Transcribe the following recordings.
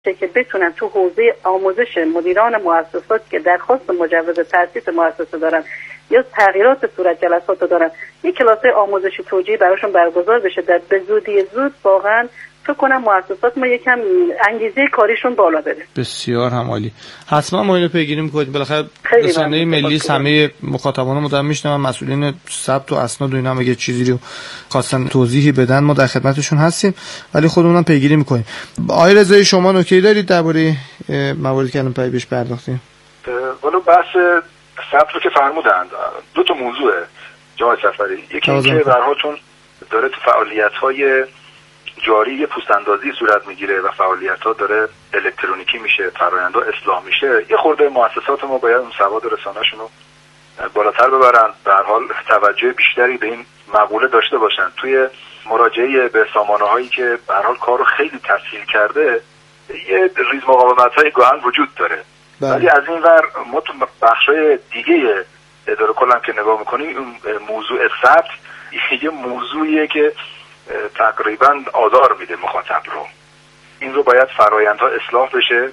که بتونن تو حوزه آموزش مدیران مؤسسات که درخواست مجوز تأسیس مؤسسه دارن یا تغییرات صورت جلسات دارن، یک کلاس آموزشی توجیهی براشون برگزار بشه در به زودی زود. واقعا فکر کنم مؤسسات ما یکم انگیزه کاریشون بالا بره. بسیار هم عالی. حتما ما اینو پیگیری می‌کنیم. بالاخره رسانه ملی همه مخاطبان مدام میشنن، مسئولین ثبت و اسناد و اینا اگه چیزی رو خواستن توضیحی بدن ما در خدمتشون هستیم، ولی خودمون پیگیری می‌کنیم. آقای رضایی شما نکته‌ای دارید درباره مواردی که الان بهش پرداختیم؟ والا بحث ثبت رو که فرمودند دو تا موضوعه جناب سفری. یکی اینکه به هر حال چون داره تو فعالیت‌های جاری یه پوست‌اندازی صورت میگیره و فعالیت‌ها داره الکترونیکی میشه، فرآیندها اصلاح میشه، یه خورده مؤسسات ما باید اون سواد رسانه‌شون رو بالاتر ببرن، به هر حال توجه بیشتری به این مقوله داشته باشن. توی مراجعه به سامانه‌هایی که به هر حال کارو خیلی تسهیل کرده یه ریز مقاومت‌های گاهن وجود داره، ولی از این ور ما تو بخش‌های دیگه اداره کلا که نگاه می‌کنیم اون موضوع ثبت یه موضوعیه که تقریبا آزار میده مخاطب رو. این رو باید فرآیندها اصلاح بشه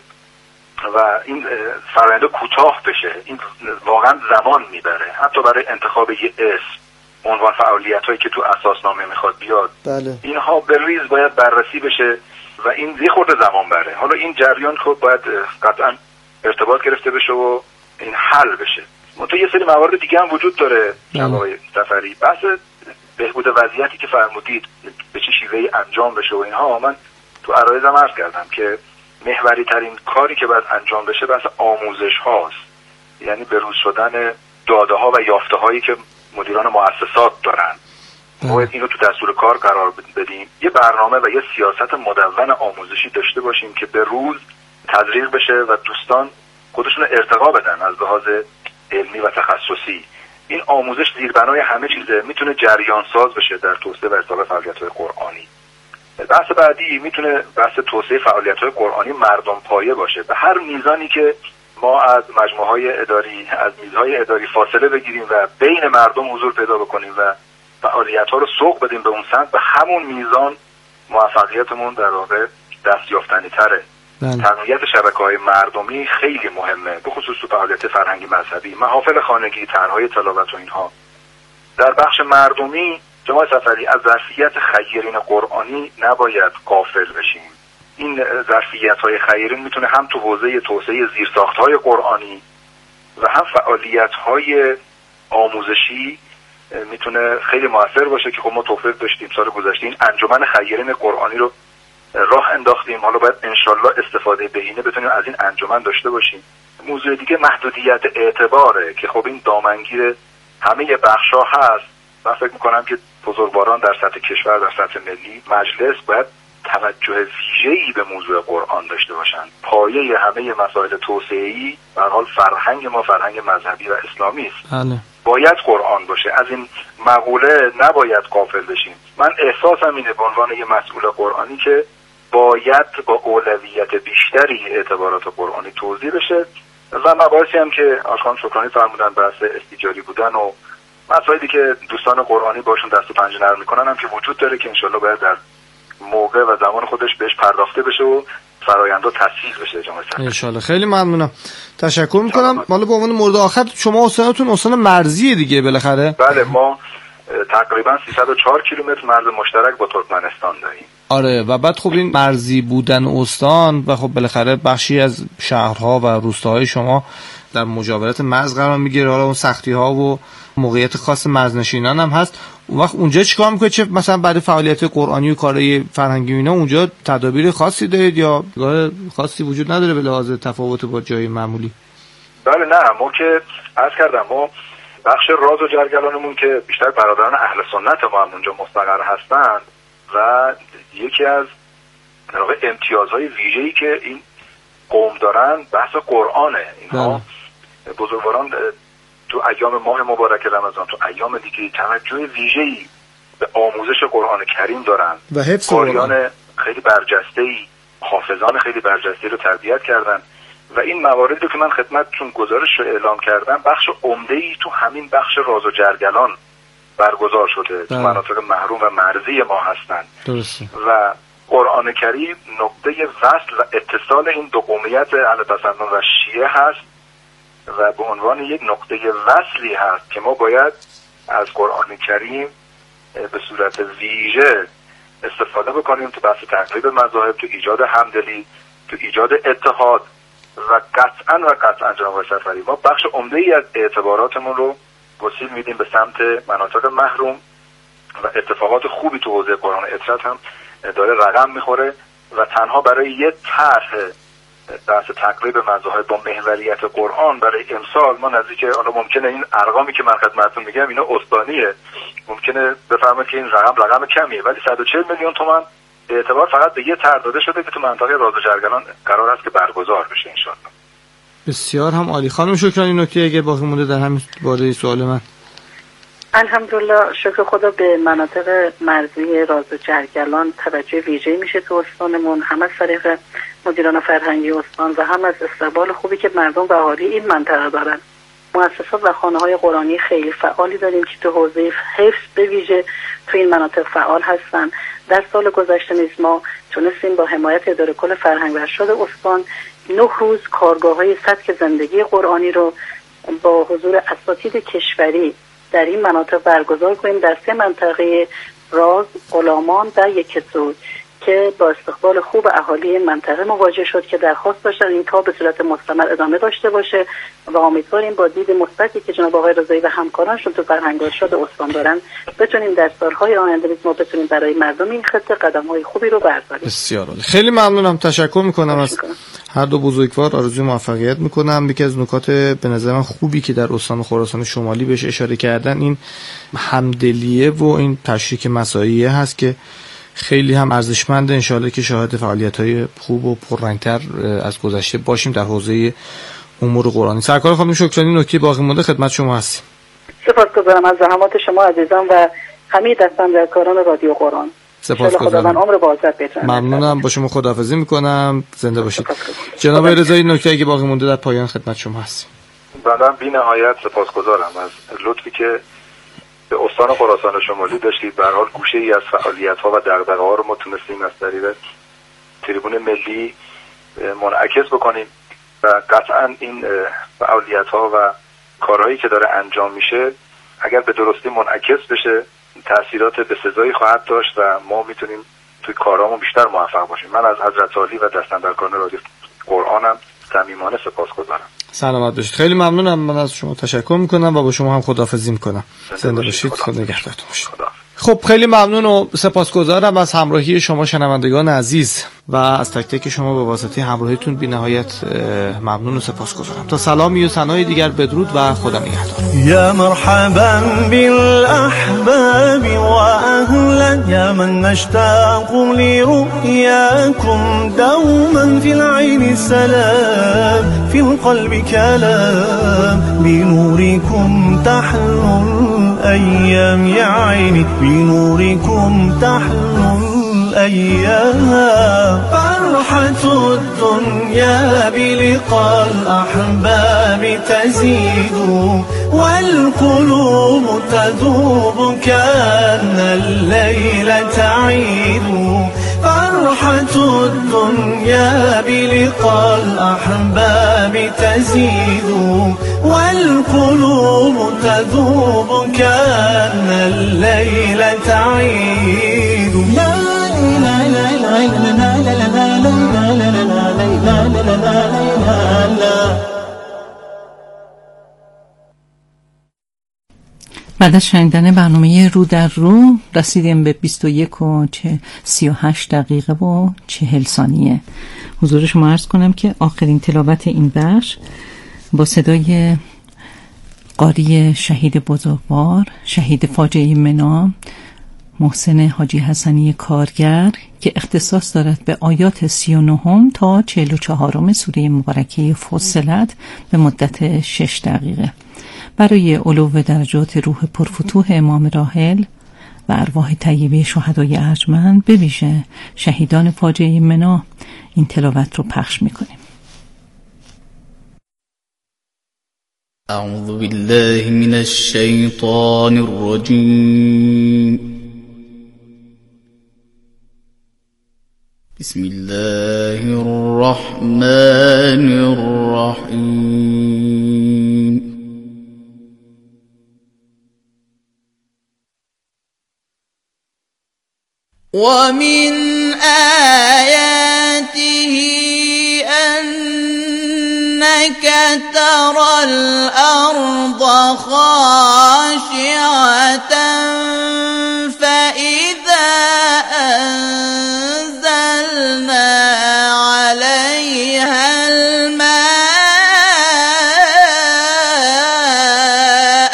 و این فرآیندها کوتاه بشه. این واقعا زمان میبره، حتی برای انتخاب یه اسم، عنوان فعالیت‌هایی که تو اساسنامه میخواد بیاد. بله. اینها به ریز باید بررسی بشه و این یه خورده زمان بره. حالا این جریان که باید قطعا ارتباط گرفته بشه و این حل بشه. تو یه سری موارد دیگه هم وجود داره آقای سفری. بحث بهبود وضعیتی که فرمودید به چه شیوهی انجام بشه و اینها، من تو عرایضم عرض کردم که محوری ترین کاری که باید انجام بشه بحث آموزش هاست، یعنی بروز شدن داده ها و یافته هایی که مدیران مؤسسات دارن. باید اینو تو دستور کار قرار بدیم، یه برنامه و یه سیاست مدون آموزشی داشته باشیم که به روز تدریق بشه و دوستان خودشون ارتقا بدن از لحاظ علمی و تخصصی. این آموزش زیربنای همه چیزه، میتونه جریان ساز بشه در توسعه و ارتقاء فعالیت‌های قرآنی. بحث بعدی میتونه بحث توسعه فعالیت‌های قرآنی مردم پایه باشه. به هر میزانی که ما از مجموعه‌های اداری، از میزهای اداری فاصله بگیریم و بین مردم حضور پیدا بکنیم و فعالیت‌ها رو سوق بدیم به اون سمت، به همون میزان موفقیتمون در واقع دستیافتنی‌تره. تقویت شبکه‌های مردمی خیلی مهمه، به خصوص تو فعالیت فرهنگی مذهبی، محافل خانگی، طرح‌های تلاوت و اینها. در بخش مردمی جناب سفری از ظرفیت خیرین قرآنی نباید غافل بشیم. این ظرفیت‌های خیرین میتونه هم تو حوزه توسعه زیرساخت‌های قرآنی و هم فعالیت‌های آموزشی میتونه خیلی موثر باشه که خب ما توفیق داشتیم سال گذشته این انجمن خیرین قرآنی رو راه انداختیم. حالا باید انشالله استفاده بهینه بتونیم از این انجمن داشته باشیم. موضوع دیگه محدودیت اعتباره که خب این دامنگیر همه بخش‌ها هست و فکر می‌کنم که بزرگواران در سطح کشور، در سطح ملی، مجلس باید توجه ویژه‌ای به موضوع قرآن داشته باشن. پایه همه مسائل توسعه‌ای به هر حال فرهنگ ما فرهنگ مذهبی و اسلامی است. باید قرآن باشه. از این مقوله نباید غافل بشیم. من احساسم اینه به عنوان یه مسئول قرآنی که باید با اولویت بیشتری اعتبارات قرآنی توضیح بشه و مباحثی هم که آقایان شکرانی فرمودن بحث استیجاری بودن و مسائلی که دوستان قرآنی باشون دست و پنجه نرم میکنن هم که وجود داره که انشالله باید در موقع و زمان خودش بهش پرداخته بشه و فرآیندها تسهیل بشه. جناب انشالله. خیلی ممنونم، تشکر میکنم. حالا به عنوان مورد آخر شما استانتون استان مرزی دیگه بالاخره؟ بله، ما تقریبا 304 کیلومتر مرز مشترک با ترکمنستان داریم. آره، و بعد خب این مرزی بودن استان و خب بالاخره بخشی از شهرها و روستاهای شما در مجاورت مرز قرار میگیره. حالا اون سختی‌ها و موقعیت خاص مرزنشینان هم هست. اون وقت اونجا چیکار میکنید؟ چه مثلا برای فعالیت قرآنی و کارهای فرهنگی اینا اونجا تدابیر خاصی دارید یا راه خاصی وجود نداره به لحاظ تفاوت با جای معمولی؟ بله نه، ما که عرض کردم ما بخش راز و جرگلانمون که بیشتر برادران اهل سنت ما هم اونجا مستقر هستند و یکی از در واقع امتیازهای ویژه‌ای که این قوم دارن بحث قرآنه. اینها بزرگواران تو ایام ماه مبارک رمضان، تو ایام دیگه توجه ویژه‌ای به آموزش قرآن کریم دارن و حفظ قاریان خیلی برجسته‌ای، حافظان خیلی برجسته‌ای رو تربیت کردن و این مواردی رو که من خدمتتون گزارش رو اعلام کردم بخش عمده‌ای تو همین بخش راز و جرگلان برگزار شده. تو مناطق محروم و مرزی ما هستن. درسته. و قرآن کریم نقطه وصل و اتصال این دو قومیت اهل تسنن و شیعه هست و به عنوان یک نقطه وصلی هست که ما باید از قرآن کریم به صورت ویژه استفاده بکنیم تو بحث تقریب مذاهب، تو ایجاد همدلی، تو ایجاد اتحاد و قطعا جناب آقای سفری ما بخش عمده‌ای از اعتباراتمون رو گسیل میدیم به سمت مناطق محروم و اتفاقات خوبی تو حوزه قرآن اطرت هم داره رقم میخوره و تنها برای یه طرح بحث تقریب مذاهب با محوریت قرآن برای امسال ما نزدیک، حالا ممکنه این ارقامی که من خدمتتون میگم اینا استانیه، ممکنه بفرمایید که این رقم کمیه، ولی 140 میلیون تومان به اعتبار فقط به یه طرح داده شده که تو منطقه راز و جرگلان قرار است که برگزار بشه انشاءالله. بسیار هم عالی. خانم شکرانی نکته اگه باقی مونده در همین باره سوال من. الحمدلله شکر خدا به مناطق مرزی راز و جرگلان توجه ویژه‌ای میشه تو استانمون، هم از طریق مدیران فرهنگی استان و هم از استقبال خوبی که مردم و اهالی این منطقه دارن. مؤسسات و خانه‌های قرآنی خیلی فعالی داریم که تو حوزه حفظ به ویژه تو این مناطق فعال هستن. در سال گذشته نیز ما تونستیم با حمایت اداره کل فرهنگ و ارشاد استان 9 روز کارگاه‌های سبک زندگی قرآنی رو با حضور اساتید کشوری در این مناطق برگزار کنیم در 3 منطقه راز، غلامان و یکسود که با استقبال خوب اهالی این منطقه مواجه شد که درخواست داشتن این کار به صورت مستمر ادامه داشته باشه و امیدواریم با دید مثبتی که جناب آقای رضایی و همکارانشون تو فرهنگ و ارشاد استان دارن بتونیم در سالهای آینده ما بتونیم برای مردم این خطه قدم‌های خوبی رو برداریم. بسیار عالی. خیلی ممنونم، تشکر میکنم از هر دو بزرگوار، آرزوی موفقیت میکنم. یکی از نکات به نظر من خوبی که در استان خراسان شمالی بهش اشاره کردن این همدلیه و این تشریک مسائیه هست که خیلی هم ارزشمنده. انشاءالله که شاهد فعالیت‌های خوب و پررنگتر از گذشته باشیم در حوزه امور قرآنی. سرکار خانم شکرانی نکته باقی مونده خدمت شما هستیم. سپاسگزارم از زحمات شما عزیزان و همه دستاندرکاران رادیو قرآن. سپاسگزارم. عمر بازت بتونم. ممنونم، با شما خداحافظی میکنم. زنده باشید. جناب رضایی نکته اگه باقی مونده در پایان خدمت شما هستیم. بنده بی‌نهایت سپاسگزارم از لطفی که به استان خراسان شمالی داشتید. به هر حال گوشه‌ای از فعالیت‌ها و دغدغه‌ها رو ما تونستیم از طریق تریبون ملی منعکس بکنیم و قطعاً این فعالیت‌ها و کارهایی که داره انجام میشه اگر به درستی منعکس بشه تأثیرات بسزایی خواهد داشت و ما میتونیم توی کارامون بیشتر موفق باشیم. من از حضرت عالی و دستاندرکاران رادیو قرآنم صمیمانه سپاسگزارم. سلامت باشید. خیلی ممنونم. من از شما تشکر میکنم و با شما هم خداحافظی میکنم. زنده باشید. خدا نگهدارتون باشه. خب خیلی ممنون و سپاسگزارم از همراهی شما شنوندگان عزیز و از تک تک شما به واسطه همراهیتون بی‌نهایت ممنون و سپاسگزارم. تا سلامی و ثنای دیگر بدرود و خدا نگهدار. یا مرحبا بالاحباب واهلا یا من نشتاق لرؤياكم دوما في العين سلام في القلب كلام بنوركم تحلو الأيام يا عيني بنوركم تحلو الأيام فرحة الدنيا بلقاء الأحباب تزيد والقلوب تذوب كأن الليل تعيد فرحة الدنيا بلقاء الأحباب تزيد والقلوب تذوب كأن الليل تعيد لا لا لا لا لا لا لا لا لا. بعد از شنیدن برنامه رو در رو رسیدیم به 21:38 و 40 ثانیه. حضور شما عرض کنم که آخرین تلاوت این بخش با صدای قاری شهید بزرگوار، شهید فاجعه منا، محسن حاجی حسنی کارگر که اختصاص دارد به آیات 39 تا 44 سوره مبارکه فصلت به مدت 6 دقیقه برای علو درجات روح پرفتوح امام راحل و ارواح طیبه شهدای ارجمند به ویژه شهیدان فاجعه منا این تلاوت رو پخش میکنیم. اعوذ بالله من الشیطان الرجیم بسم الله الرحمن الرحيم ومن آياته أنك ترى الأرض خاشعة فإذا أنزلنا عليها الماء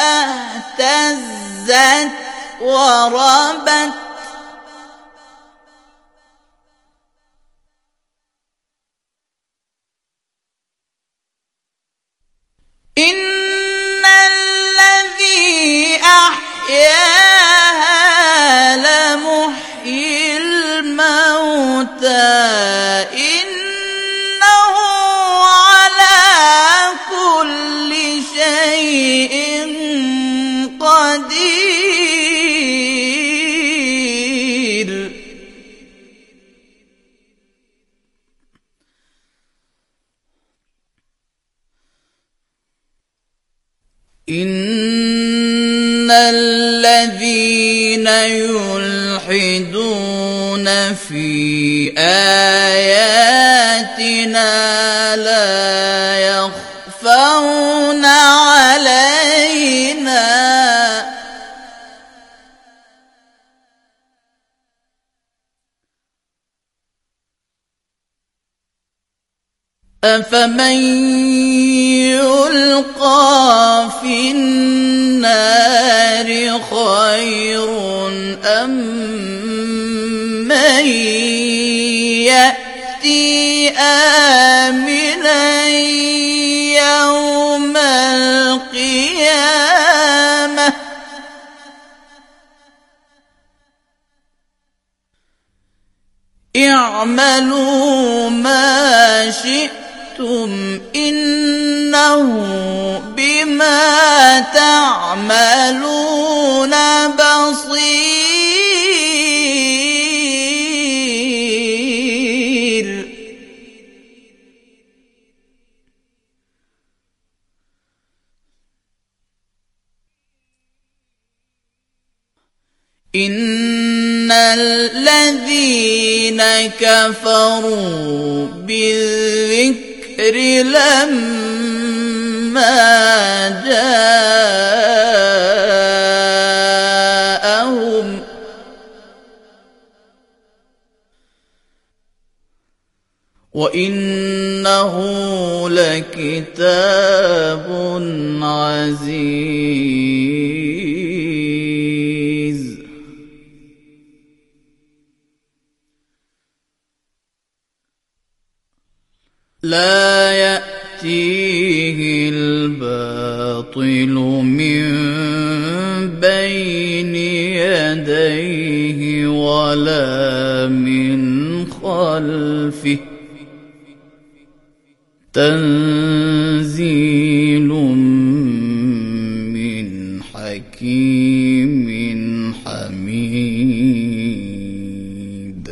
اهتزت وربت إن الذي أحياها لمحيي الموتى إنه على كل شيء قدير إن الذين يلحدون في آياتنا لا يخفون علينا أفمن يلقى في النار خير أم من يأتي آمنا يوم القيامة اعملوا ما شئتم إنه بما تعملون بصير إن الذين كفروا بالذكر لما جاءهم وإنه لكتاب عزيز لا يأتيه الباطل من بين يديه ولا من خلفه تنزيل من حكيم حميد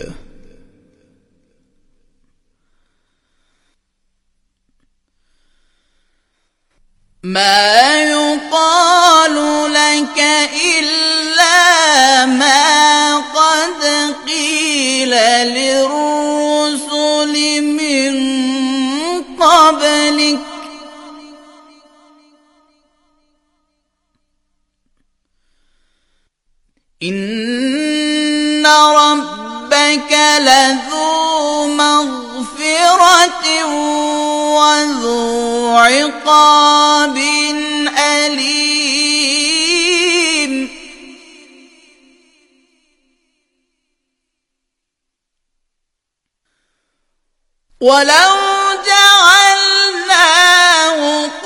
ما يقال لك إلا ما قد قيل للرسل من قبلك إن ربك لذو مغفرة وذو عقاب أليم ولو جعلناه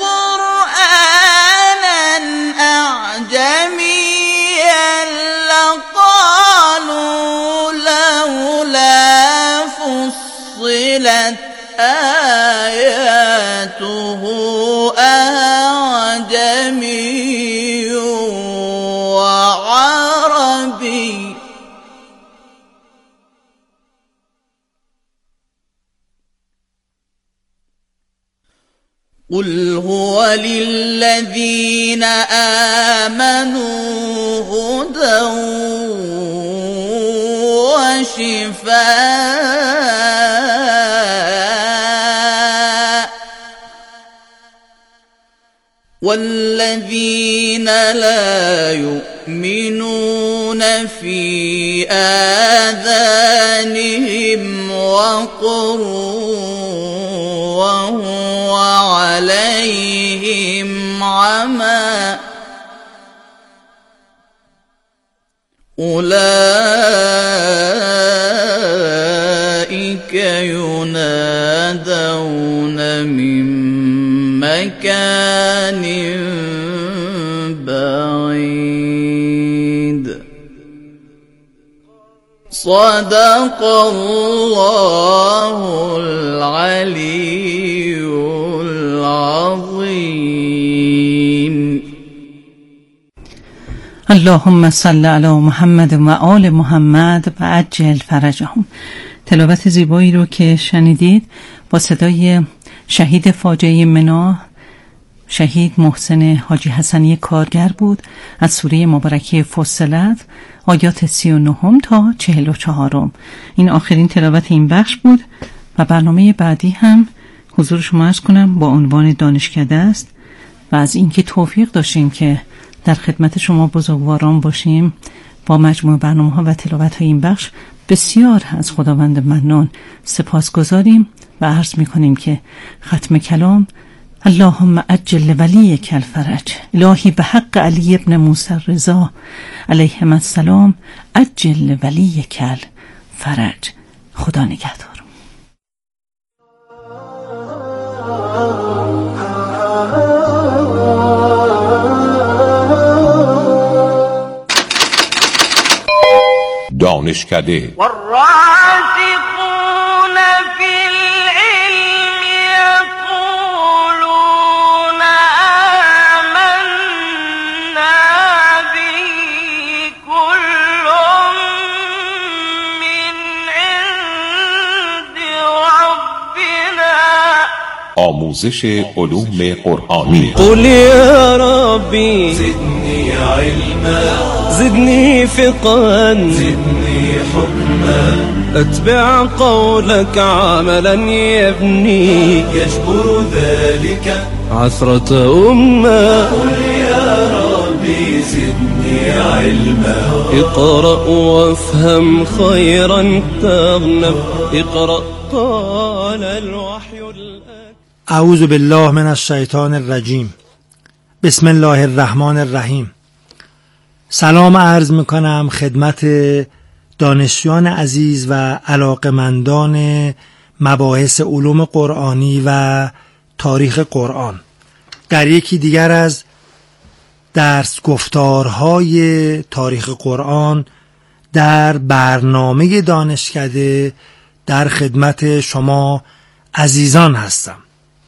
قرآنا أعجميا لقالوا لولا فصلت آياته أعجمي وعربي قل هو للذين آمنوا هدى وشفاء والذين لا يؤمنون في آذانهم وقر وهو عليهم عمى أولئك ينادون من مكان بعيد صدق الله العلي العظيم. اللهم صل علی محمد و آل محمد و عجل فرجهم. تلاوت زیبایی رو که شنیدید با صدای شهید فاجعه منا، شهید محسن حاجی حسنی کارگر بود، از سوره مبارکه فصلت آیات 39 تا 44. این آخرین تلاوت این بخش بود و برنامه بعدی هم حضور شما عرض کنم با عنوان دانشکده است و از اینکه توفیق داشتیم که در خدمت شما بزرگواران باشیم با مجموع برنامه‌ها و تلاوت‌های این بخش بسیار از خداوند منان سپاسگزاریم و عرض می‌کنیم که ختم کلام اللهم عجل ولیک الفرج، الهی به حق علی ابن موسی رضا علیهم السلام عجل ولیک الفرج. خدا نگهدار. دانشکده والراسخون فی العلم یقولون آمنا به كل من عند ربنا. آموزش علوم قرآنی. قل یا ربی زدنی علما زدني فقها زدني حكما اتبع قولك عملا يبني يجبر ذلك عثرة أمة. قل يا ربي زدني علما اقرأ وافهم خيرا تغنم اقرأ قال الوحي اعوذ بالله من الشیطان الرجیم. بسم الله الرحمن الرحیم. سلام عرض میکنم خدمت دانشجویان عزیز و علاقمندان مباحث علوم قرآنی و تاریخ قرآن در یکی دیگر از درس گفتارهای تاریخ قرآن در برنامه دانشکده در خدمت شما عزیزان هستم.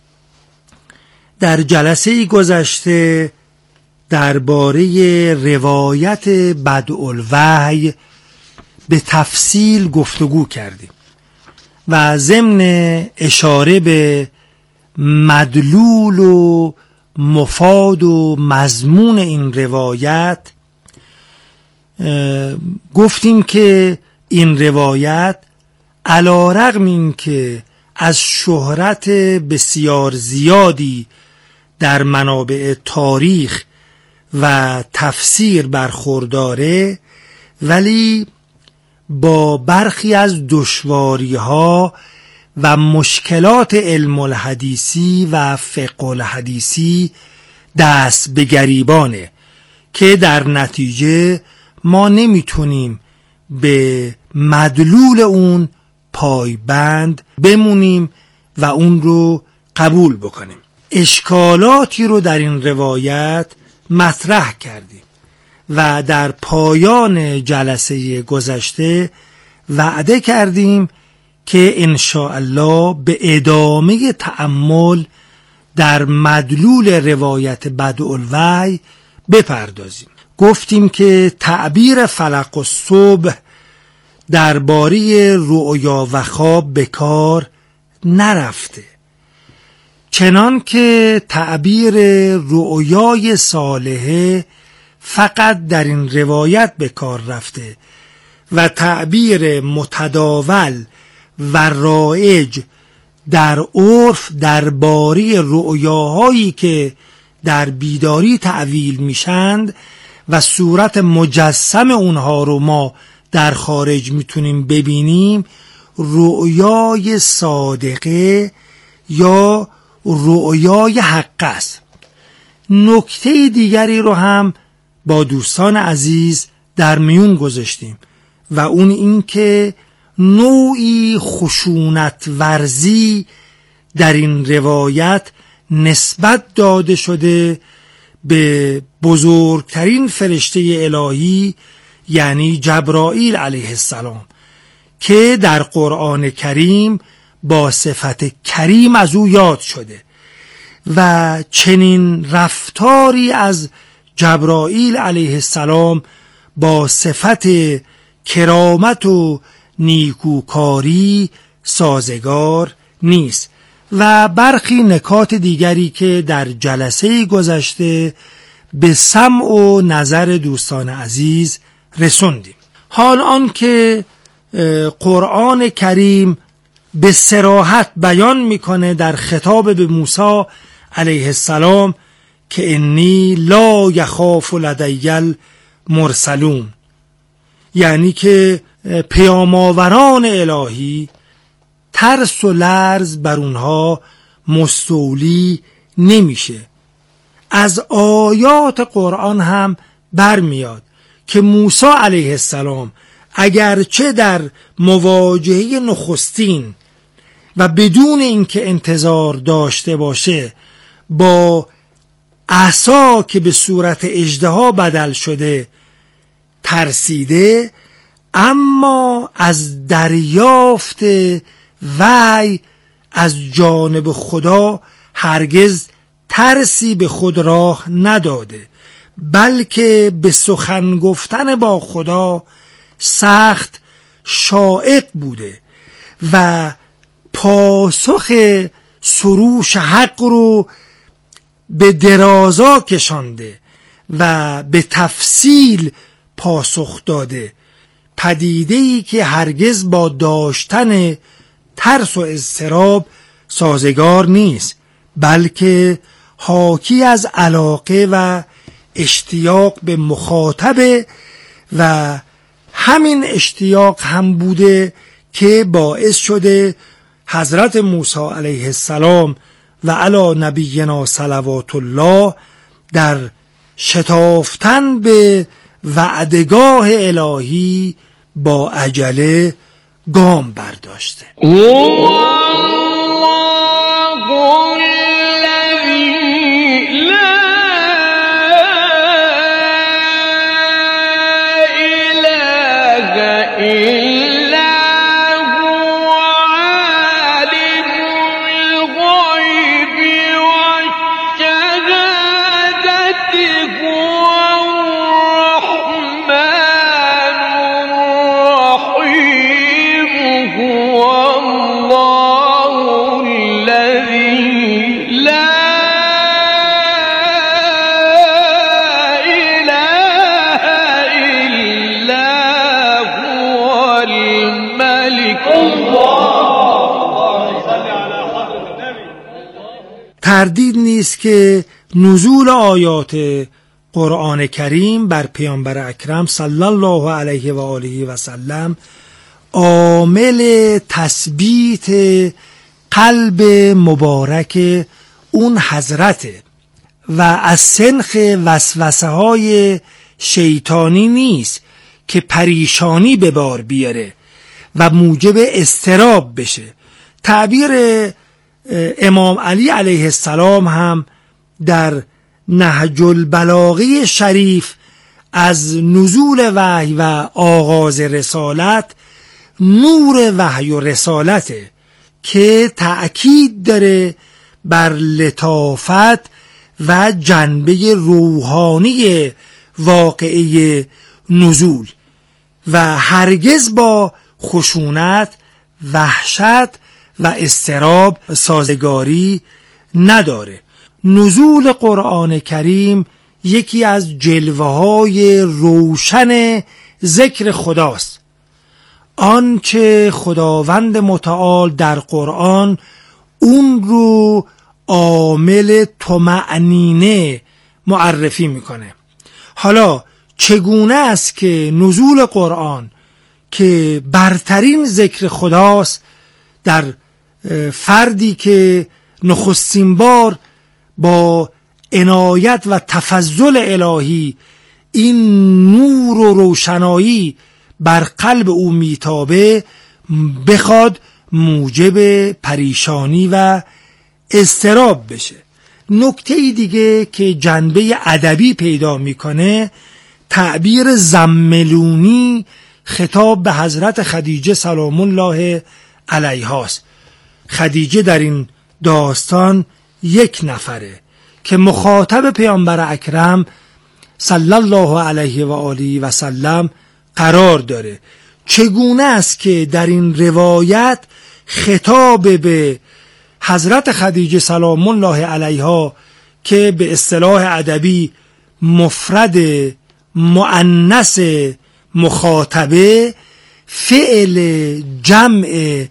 در جلسه گذشته درباره روایت بدءالوحی به تفصیل گفتگو کردیم و ضمن اشاره به مدلول و مفاد و مضمون این روایت گفتیم که این روایت علی رغم این که از شهرت بسیار زیادی در منابع تاریخ و تفسیر برخورداره، ولی با برخی از دشواری‌ها و مشکلات علم الحدیثی و فقه الحدیثی دست به گریبانه که در نتیجه ما نمیتونیم به مدلول اون پایبند بمونیم و اون رو قبول بکنیم. اشکالاتی رو در این روایت مطرح کردیم و در پایان جلسه گذشته وعده کردیم که انشاءالله به ادامه تأمل در مدلول روایت بدءالوحی بپردازیم. گفتیم که تعبیر فلق الصبح درباره رؤیا و خواب به کار نرفته، چنان که تعبیر رؤیای صالحه فقط در این روایت به کار رفته و تعبیر متداول و رایج در عرف درباره رؤیاهایی که در بیداری تعویل میشند و صورت مجسم اونها رو ما در خارج میتونیم ببینیم، رؤیای صادقه یا رؤیای حق است. نکته دیگری رو هم با دوستان عزیز در میون گذاشتیم و اون این که نوعی خشونت ورزی در این روایت نسبت داده شده به بزرگترین فرشته الهی یعنی جبرائیل علیه السلام که در قرآن کریم با صفت کریم از او یاد شده و چنین رفتاری از جبرائیل علیه السلام با صفت کرامت و نیکوکاری سازگار نیست و برخی نکات دیگری که در جلسه گذشته به سمع و نظر دوستان عزیز رسوندیم. حال آن که قرآن کریم به صراحت بیان میکنه در خطاب به موسی علیه السلام که انی لا یخاف لدی المرسلون، یعنی که پیام‌آوران الهی ترس و لرز بر اونها مستولی نمیشه. از آیات قرآن هم برمیاد که موسی علیه السلام اگرچه در مواجهه نخستین و بدون اینکه انتظار داشته باشه با عصا که به صورت اژدها بدل شده ترسیده، اما از دریافت وحی از جانب خدا هرگز ترسی به خود راه نداده، بلکه به سخن گفتن با خدا سخت شائق بوده و پاسخ سروش حق رو به درازا کشانده و به تفصیل پاسخ داده، پدیده‌ای که هرگز با داشتن ترس و اضطراب سازگار نیست، بلکه حاکی از علاقه و اشتیاق به مخاطب و همین اشتیاق هم بوده که باعث شده حضرت موسی علیه السلام و علی نبینا صلوات الله در شتافتن به وعدگاه الهی با عجله گام برداشته. تردید نیست که نزول آیات قرآن کریم بر پیامبر اکرم صلی الله علیه و آله و سلم عامل تثبیت قلب مبارک اون حضرته و از سنخ وسوسه های شیطانی نیست که پریشانی به بار بیاره و موجب اضطراب بشه. تعبیر امام علی علیه السلام هم در نهج البلاغه شریف از نزول وحی و آغاز رسالت نور وحی و رسالته که تأکید داره بر لطافت و جنبه روحانی واقعه نزول و هرگز با خشونت، وحشت و اضطراب سازگاری نداره. نزول قرآن کریم یکی از جلوه‌های روشن ذکر خداست. آنچه خداوند متعال در قرآن اون رو عامل طمأنینه معرفی میکنه. حالا چگونه است که نزول قرآن که برترین ذکر خداست در فردی که نخستین بار با عنایت و تفضل الهی این نور و روشنایی بر قلب او میتابه، بخواد موجب پریشانی و اضطراب بشه. نکته دیگه که جنبه ادبی پیدا میکنه، تعبیر زملونی خطاب به حضرت خدیجه سلام الله علیها است. خدیجه در این داستان یک نفره که مخاطب پیامبر اکرم صلی الله علیه و آله و سلم قرار داره. چگونه است که در این روایت خطاب به حضرت خدیجه سلام الله علیها که به اصطلاح ادبی مفرد مؤنث مخاطبه، فعل جمع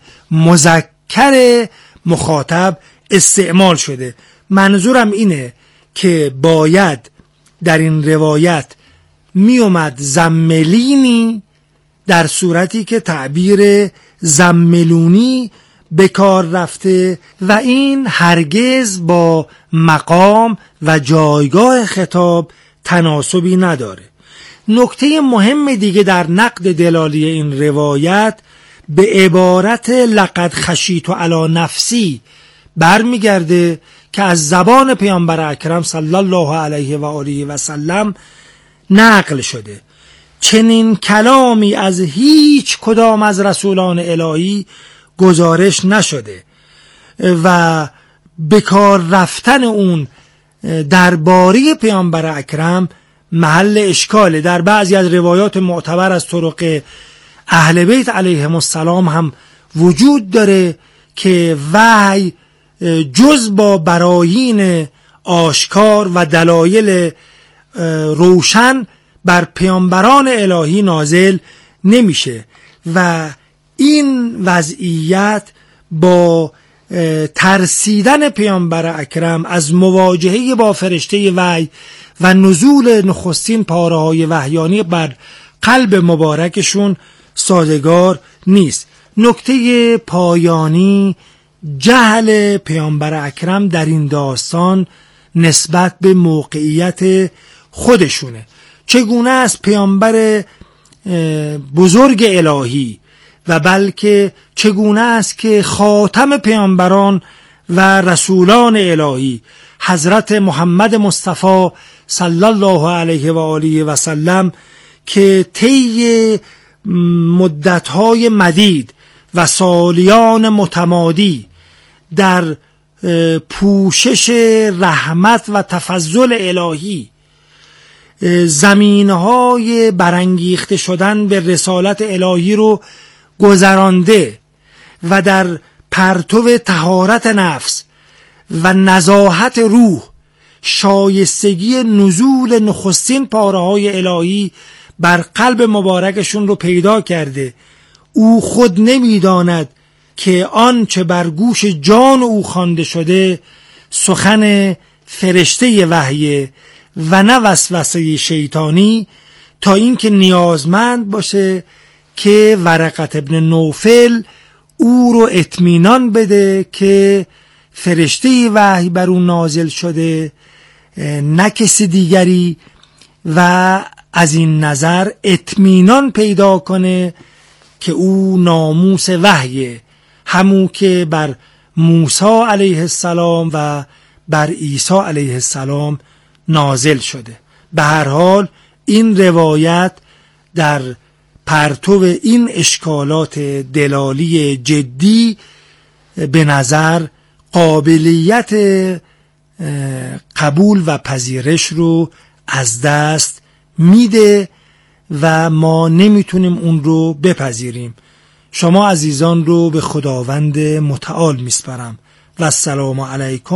مذکر مخاطب استعمال شده. منظورم اینه که باید در این روایت می اومد زملینی، در صورتی که تعبیر زملونی به کار رفته و این هرگز با مقام و جایگاه خطاب تناسبی نداره. نکته مهم دیگه در نقد دلالی این روایت به عبارت لقد خشیت علی نفسی برمیگرده که از زبان پیامبر اکرم صلی الله علیه و آله و سلم نقل شده. چنین کلامی از هیچ کدام از رسولان الهی گزارش نشده و به کار رفتن اون درباره پیامبر اکرم محل اشکاله. در بعضی از روایات معتبر از طرق اهل بیت علیهم السلام هم وجود داره که وحی جز با براهین آشکار و دلایل روشن بر پیامبران الهی نازل نمیشه و این وضعیت با ترسیدن پیامبر اکرم از مواجهه با فرشته وحی و نزول نخستین پاره‌های وحیانی بر قلب مبارکشون سازگار نیست. نکته پایانی جهل پیامبر اکرم در این داستان نسبت به موقعیت خودشونه. چگونه است پیامبر بزرگ الهی و بلکه چگونه است که خاتم پیامبران و رسولان الهی حضرت محمد مصطفی صلی الله علیه و آله و سلم که طی مدت‌های مدید و سالیان متمادی در پوشش رحمت و تفضل الهی زمینهای برانگیخته شدن به رسالت الهی رو گذرانده و در پرتو طهارت نفس و نزاهت روح شایستگی نزول نخستین پاره‌های الهی بر قلب مبارکشون رو پیدا کرده، او خود نمیداند که آنچه بر گوش جان او خوانده شده سخن فرشته وحی و نه وسوسه شیطانی، تا اینکه نیازمند باشه که ورقت ابن نوفل او رو اطمینان بده که فرشته وحی بر اون نازل شده نه کسی دیگری و از این نظر اطمینان پیدا کنه که او ناموس وحیه، همون که بر موسی علیه السلام و بر عیسی علیه السلام نازل شده. به هر حال این روایت در پرتو این اشکالات دلالی جدی به نظر قابلیت قبول و پذیرش رو از دست میده و ما نمیتونیم اون رو بپذیریم. شما عزیزان رو به خداوند متعال میسپارم و السلام علیکم.